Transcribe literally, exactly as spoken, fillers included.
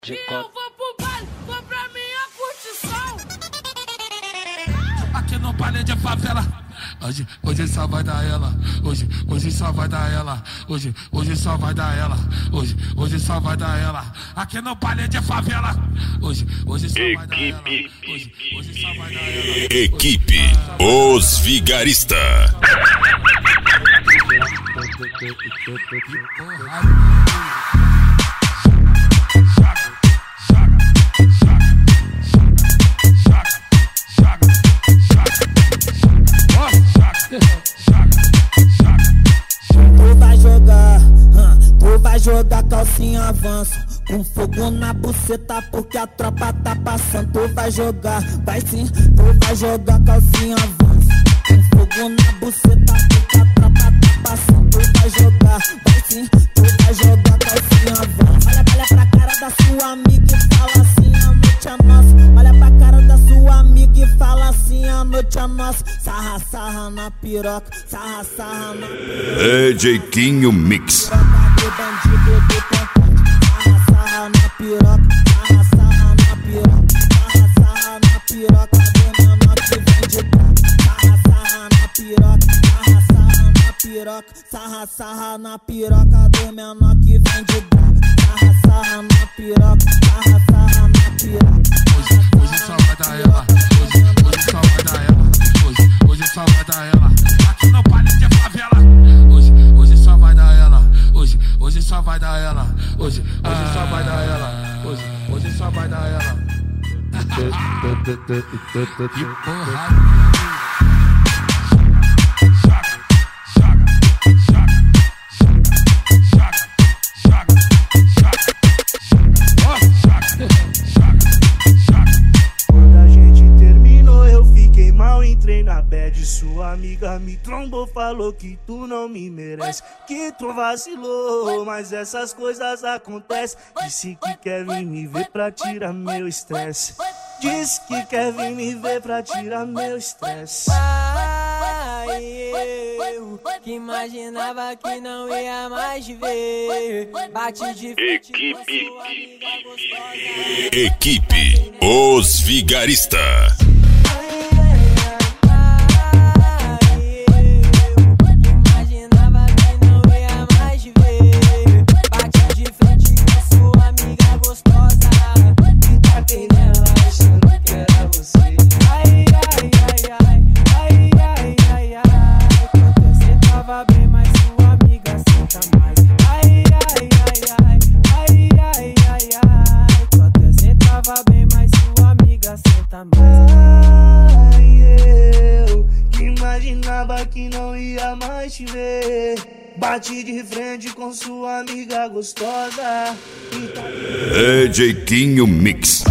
E eu vou pro baile comprar minha curtição. Aqui no baile de favela, hoje, hoje só vai dar ela. Hoje, hoje só vai dar ela. Hoje, hoje só vai dar ela. Hoje, hoje só vai dar ela. Aqui no baile de favela, hoje, hoje só vai dar ela. Hoje, hoje só vai dar ela. Equipe Os Vigarista. Tu vai jogar, hum, tu vai jogar calcinha avanço, com fogo na buceta porque a tropa tá passando. Tu vai jogar, vai sim, tu vai jogar calcinha avanço, com fogo na buceta porque a tropa tá passando. Tu vai jogar, vai sim, tu vai jogar calcinha avanço. Olha, olha pra cara da sua amiga e fala assim, a noite é nossa. Olha pra cara da sua amiga e fala assim, a noite é nossa. Sarra, sarra na piroca, sarra, sarra na piroca. D J Quinho Mix. Sarra, sarra na piroca, sarra, sarra na piroca, sarra, sarra na piroca, do menor que vem de prato. Sarra, sarra na piroca, sarra, sarra na piroca, sarra, sarra na piroca, do menor que vem de prato. Sarra, sarra na piroca, sarra, sarra na piroca. Hoje, hoje só vai dar ela. Hoje, hoje só vai dar ela. Hoje, hoje só vai dar ela. Aqui no baile de favela. Hoje, hoje só vai dar ela. Hoje, hoje só vai dar ela. Hoje, hoje só vai dar ela. Hoje, hoje só vai dar ela. Que porra. Quando a gente terminou eu fiquei mal, entrei na bad. Sua amiga me trombou, falou que tu não me merece, que tu vacilou, mas essas coisas acontecem. Disse que quer vir me ver pra tirar meu estresse. Disse que quer vir me ver pra tirar meu estresse. Ai, eu que imaginava que não ia mais ver. Bate de frente com sua amiga gostosa. Equipe Os Vigarista. Imaginava que não ia mais ver. Bate de frente com sua amiga gostosa. E taquei nela achando que era você. Ai, ai, ai, ai, ai, ai, ai, ai. Quando você tava bem, mas sua amiga senta mais. Ai, ai, ai, ai, ai, ai, ai, ai. Quando você tava bem, mas sua amiga senta mais. Ai, eu que imaginava que não ia mais te ver. Bate de frente com sua amiga gostosa. E tá D J Quinho Mix.